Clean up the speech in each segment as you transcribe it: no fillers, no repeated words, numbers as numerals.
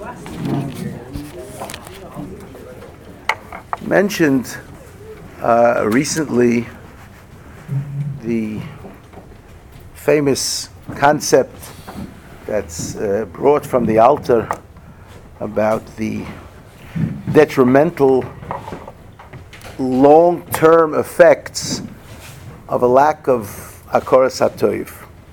mentioned recently the famous concept that's brought from the Alter about the detrimental long-term effects of a lack of Hakoras HaTov.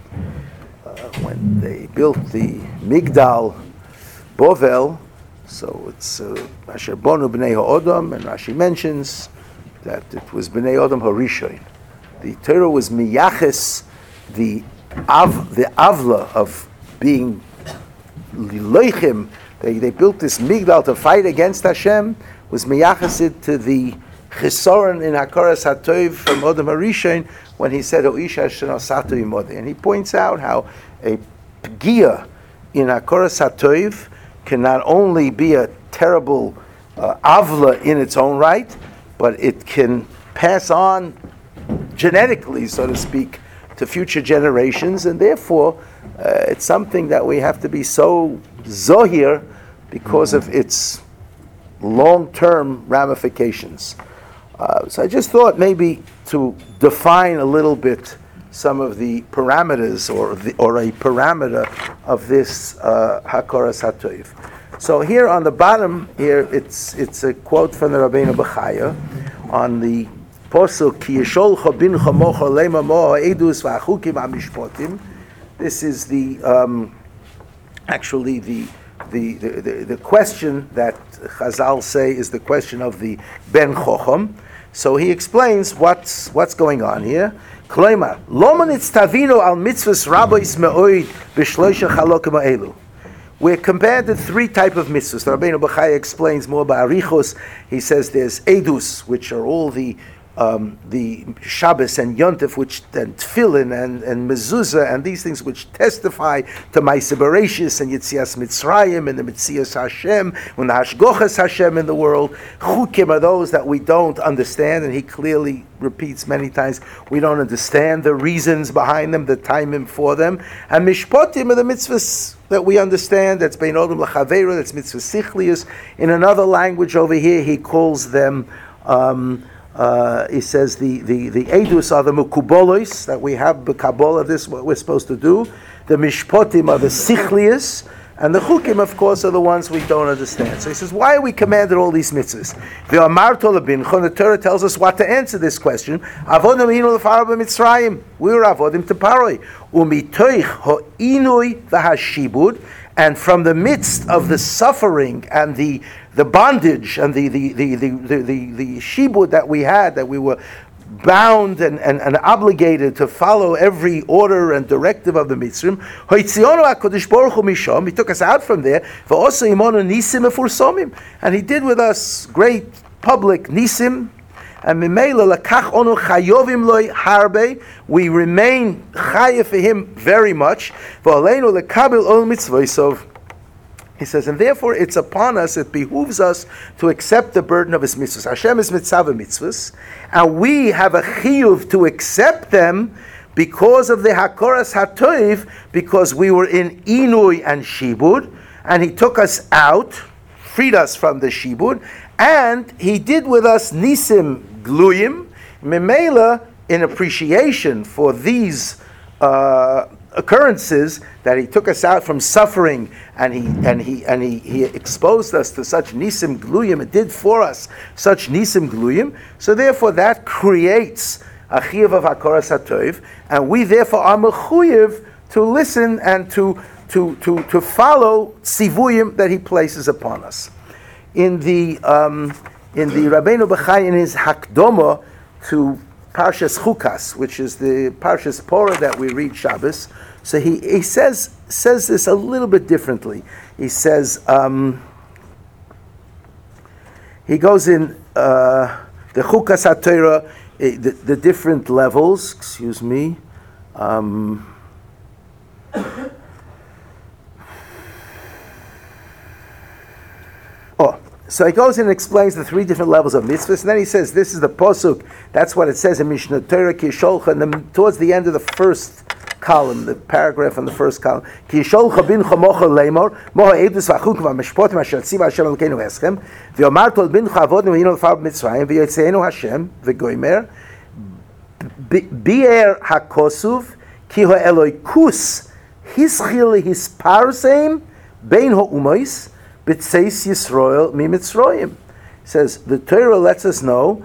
When they built the Migdal Bovel, so it's Asher Bonu B'nei Ha'odam, and Rashi mentions that it was B'nei Odom Harishoin. The Torah was miyaches the avla of being liloichim. They built this Migdal to fight against Hashem, was miyaches it to the chisoron in Hakoras HaTov from Odom Harishoin when he said O'isha shenosatu imodi. And he points out how a pgia in Hakoras HaTov can not only be a terrible avla in its own right, but it can pass on genetically, so to speak, to future generations, and therefore it's something that we have to be so zohir because of its long-term ramifications. So I just thought maybe to define a little bit some of the parameters or a parameter of this Hakoras HaTov. So here on the bottom here, it's a quote from the Rabbeinu Bechaya on the Posuk Ki Yisholcha Bincha Mocha Lema Moha Edus V'Achukim HaMishpotim. This is the actually the question that Chazal say is the question of the Ben Chocham. So he explains what's going on here. Kloimar Lo Manitztavino Al Mitzvos Rabos Me'od B'Shloisha Chalokim Ha'elu. We're compared to three types of mitzvahs. The Rabbeinu Bechaya explains more by Arichos. He says there's edus, which are all the Shabbos and Yontif, which and Tefillin and Mezuzah and these things which testify to Ma'aseh Bereishis and Yetzias Mitzrayim and the Metzias Hashem, when the Hashgochas Hashem in the world. Chukim are those that we don't understand, and he clearly repeats many times we don't understand the reasons behind them, the timing for them. And Mishpotim are the mitzvahs that we understand. That's Bein Odom L'Chaveira. That's mitzvah Sichlius. In another language over here, he calls them. He says the edus are the mukubolos that we have b'Kabbalah. This is what we're supposed to do. The mishpotim are the sichlius, and the chukim, of course, are the ones we don't understand. So he says, why are we commanded all these mitzvahs? The Torah tells us what to answer this question. Avodim inu l'faro b'Mitzrayim. We were avodim to Paroi. Umitoich ho'inui v'hashibud. And from the midst of the suffering and the bondage and the shibud that we had, that we were bound and obligated to follow every order and directive of the Mitzrim, he took us out from there, and he did with us great public nisim. And we remain chayav for him very much. He says, and therefore it's upon us, it behooves us to accept the burden of his mitzvahs. Hashem is mitzvah mitzvahs, and we have a chiyuv to accept them because of the Hakoras HaTov, because we were in Inui and Shibud, and he took us out, freed us from the Shibud, and he did with us Nisim Gluyim, Memela, in appreciation for these occurrences, that he took us out from suffering, and he exposed us to such Nisim Gluyim. It did for us such Nisim Gluyim. So therefore, that creates a chiyuv of Hakoras HaTov, and we therefore are mechuyev to listen and to follow tzivuyim that he places upon us. In the Rabbeinu Bechai, in his Hakdoma to Parshas Chukas, which is the Parshas Porah that we read Shabbos, so he says this a little bit differently. He says he goes in the Chukas HaTorah, the different levels. Excuse me. So he goes in and explains the three different levels of mitzvahs, and then he says, this is the posuk, that's what it says in Mishnah Torah, Ki Yisholcha, and then towards the end of the first column, the paragraph on the first column. Ki yisholcha bincha mocha leimor, moha edus v'achukim v'mishpotim asher tziva Hashem Elokeinu eschem, v'yomartu al bincha avodim v'yinu l'far b'mitzrayim, v'yotzeinu Hashem, v'goimer, bi'er hakosuv, ki ha'eloikus, hischil hisparseim, bein ha'umois, b'tzeis Yisrael mi-Mitzrayim. Says, the Torah lets us know,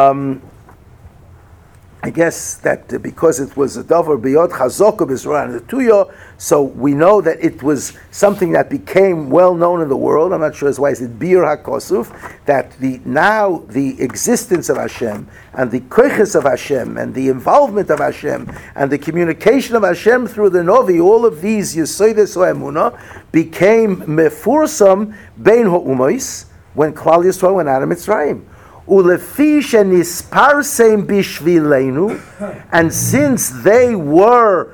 I guess that because it was a davar biyod chazok of Israel and the tuyo, so we know that it was something that became well known in the world. I'm not sure why is it bir hakosuf, that now the existence of Hashem and the koiches of Hashem and the involvement of Hashem and the communication of Hashem through the Novi, all of these Yesoides o Emunah became mefursam bein ha'umois when Klal Yisrael went out of Mitzrayim. Ulefi shenisparsem bishvilenu, and since they were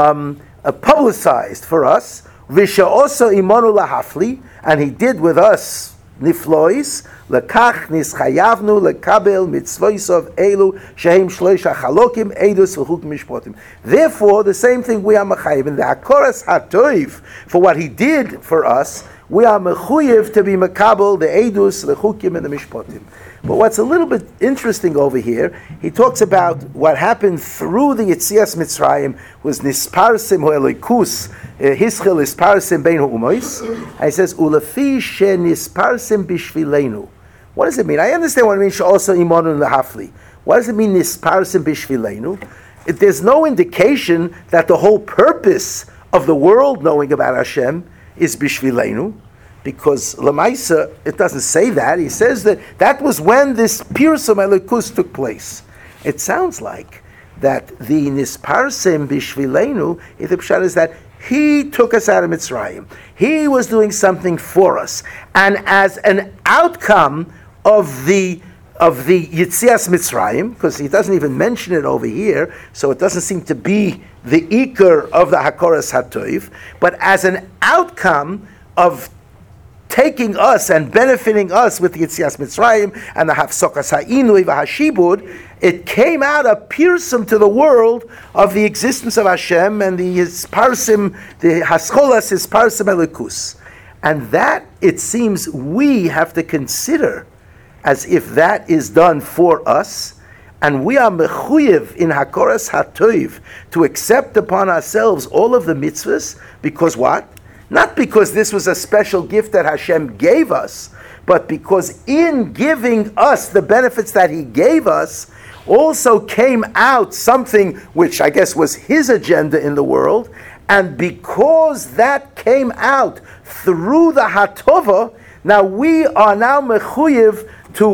publicized for us, v'she'oso imonu lahafli, and he did with us niflois, lekach nischayavnu lekabel mitzvoisov elu shehem shloisha chalokim edus v'chuk mishpotim. Therefore, the same thing we are mechayiv in the hakoras hatoiv for what he did for us. We are mechuyev to be mekabel the edus, the chukim, and the mishpotim. But what's a little bit interesting over here, he talks about what happened through the Yetzias Mitzrayim was nisparsim ho'elikus, hischil nisparsim bein ha'umois, and he says, ulefi she nisparsim bishvilenu. What does it mean? I understand what it means, also imonu lahafli. What does it mean, nisparsim bishvilenu? There's no indication that the whole purpose of the world knowing about Hashem is bishvilenu, because Lamaisa, it doesn't say that. He says that was when this Pirsum Elikus took place. It sounds like that the Nisparsem Bishvilenu, the pshat is that he took us out of Mitzrayim. He was doing something for us. And as an outcome of the Yitzias Mitzrayim, because he doesn't even mention it over here, so it doesn't seem to be the Iker of the Hakoras HaToiv, but as an outcome of taking us and benefiting us with the Yitzias Mitzrayim and the Hafsokas Ha'inui v'Hashibud, it came out a pirsum to the world of the existence of Hashem and the Hisparsim, the Hascholas Hisparsim Elikus. And that, it seems, we have to consider as if that is done for us, and we are mechuyev in Hakoras HaToiv to accept upon ourselves all of the mitzvahs, because what? Not because this was a special gift that Hashem gave us, but because in giving us the benefits that He gave us, also came out something which I guess was His agenda in the world, and because that came out through the Hatova, now we are now mechuyev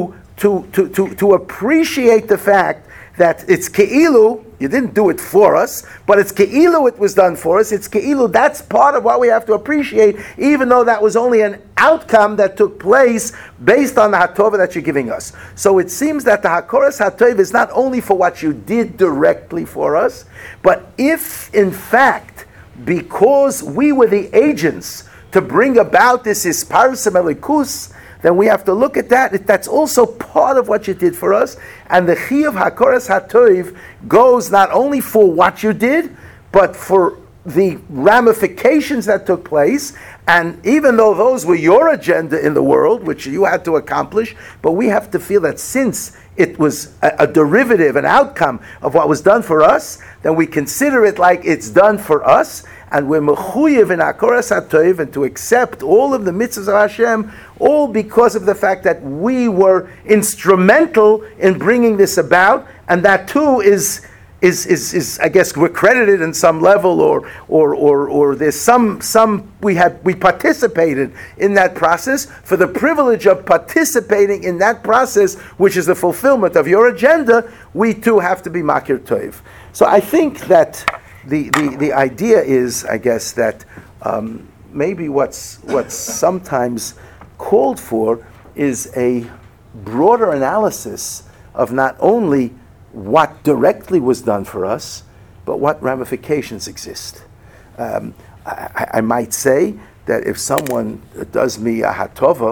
to appreciate the fact that it's Ke'ilu, you didn't do it for us, but it's Ke'ilu it was done for us, it's Ke'ilu, that's part of what we have to appreciate, even though that was only an outcome that took place based on the Hatova that you're giving us. So it seems that the Hakoras HaTov is not only for what you did directly for us, but if in fact, because we were the agents to bring about this Hisparsim Elikus, then we have to look at that. That's also part of what you did for us. And the Chiyuv HaKoras HaToiv goes not only for what you did, but for the ramifications that took place. And even though those were your agenda in the world, which you had to accomplish, but we have to feel that since it was a derivative, an outcome of what was done for us, then we consider it like it's done for us, and we're mechuyev in Hakoras HaToiv and to accept all of the mitzvahs of Hashem, all because of the fact that we were instrumental in bringing this about, and that too is I guess we're credited in some level, or there's some we participated in that process for the privilege of participating in that process, which is the fulfillment of your agenda. We too have to be makir toiv. So I think that the idea is, I guess, that maybe what's sometimes called for is a broader analysis of not only what directly was done for us, but what ramifications exist. I might say that if someone does me a hatova,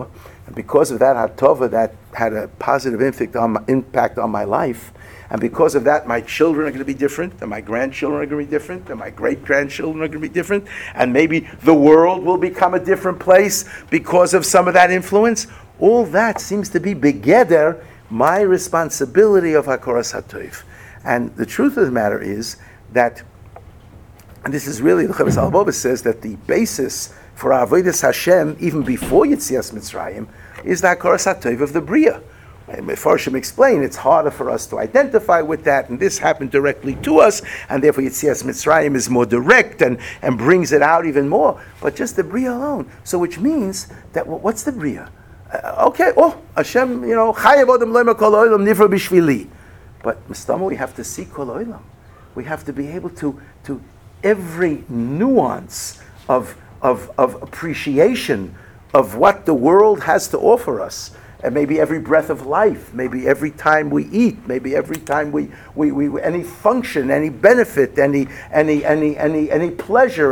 And because of that hatova, that had a positive impact on my life. And because of that, my children are going to be different, and my grandchildren are going to be different, and my great-grandchildren are going to be different, and maybe the world will become a different place because of some of that influence. All that seems to be begeder, my responsibility of Hakoras HaTov. And the truth of the matter is that, and this is really, the Chovos HaLevavos says that the basis for Avodas Hashem, even before Yetzias Mitzrayim, is the Hakoras HaTov of the Bria. And Mefarshim explain it's harder for us to identify with that, and this happened directly to us, and therefore Yetzias Mitzrayim is more direct and brings it out even more. But just the Bria alone. So which means that, what's the Bria? Hashem, Chayav Odom Loima Kol Olam Nivra Bishvili. But Mistama, we have to see Kol Olam. We have to be able to every nuance of appreciation of what the world has to offer us. And maybe every breath of life, maybe every time we eat, maybe every time we any function, any benefit, any pleasure,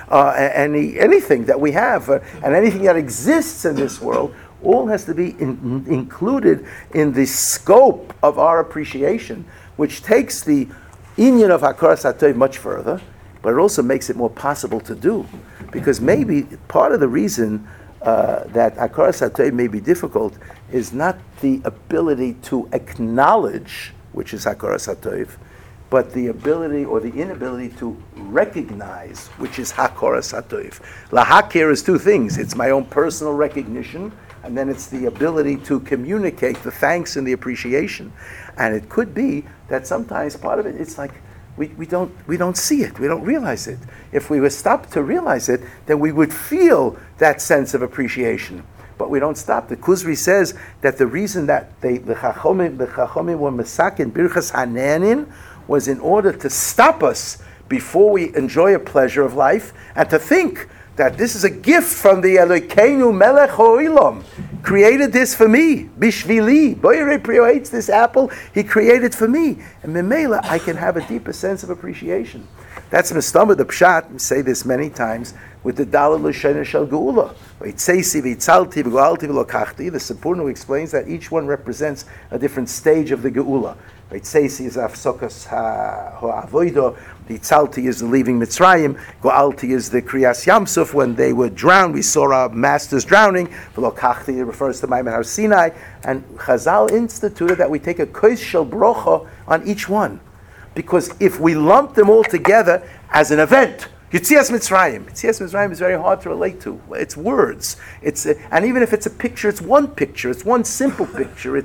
anything that we have, and anything that exists in this world, all has to be included in the scope of our appreciation, which takes the inyan of Hakoras HaTov much further, but it also makes it more possible to do. Because maybe part of the reason that Hakoras HaTov may be difficult is not the ability to acknowledge, which is Hakoras HaTov, but the ability or the inability to recognize, which is Hakoras HaTov. Lahakir is two things. It's my own personal recognition, and then it's the ability to communicate the thanks and the appreciation. And it could be that sometimes part of it, it's like we don't see it, we don't realize it. If we were stopped to realize it, then we would feel that sense of appreciation. But we don't stop. The Kuzri says that the reason that the Chachomim were Mesakin Birchas Hananin was in order to stop us before we enjoy a pleasure of life and to think that this is a gift from the Elokeinu Melech Ha'olam. Created this for me, Bishvili. Boyere Priyo hates this apple. He created for me, and Memela, I can have a deeper sense of appreciation. That's Mistama, the Pshat. We say this many times with the Dalal L'Shena Shel Geula. V'itzeisi v'itzalti v'goalti v'lokachti. The Sipurno explains that each one represents a different stage of the Geula. V'itzeisi is Afsokas ha'avoido. The Tzalti is the leaving Mitzrayim. Goalti is the Kriyas Yamsuf. When they were drowned, we saw our masters drowning. V'lokachti refers to Maimon Har Sinai. And Chazal instituted that we take a kois shel brocha on each one. Because if we lump them all together as an event, Yetzias Mitzrayim is very hard to relate to. It's words. And even if it's a picture, it's one picture. It's one simple picture.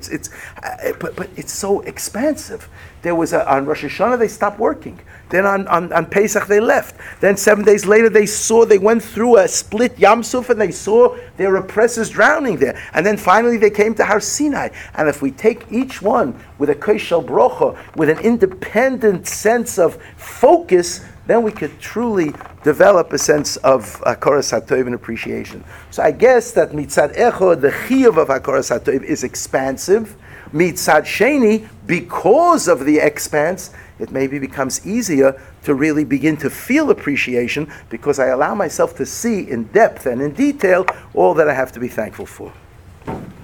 But it's so expansive. There was on Rosh Hashanah they stopped working. Then on Pesach they left. Then 7 days later they went through a split Yam Suf and they saw their oppressors drowning there. And then finally they came to Har Sinai. And if we take each one with a Kosh Shel Brocha, with an independent sense of focus, then we could truly develop a sense of Hakoras HaTov and appreciation. So I guess that Mitzad Echad, the Chiyuv of Hakoras HaTov is expansive. Mitzad Sheni, because of the expanse, it maybe becomes easier to really begin to feel appreciation because I allow myself to see in depth and in detail all that I have to be thankful for.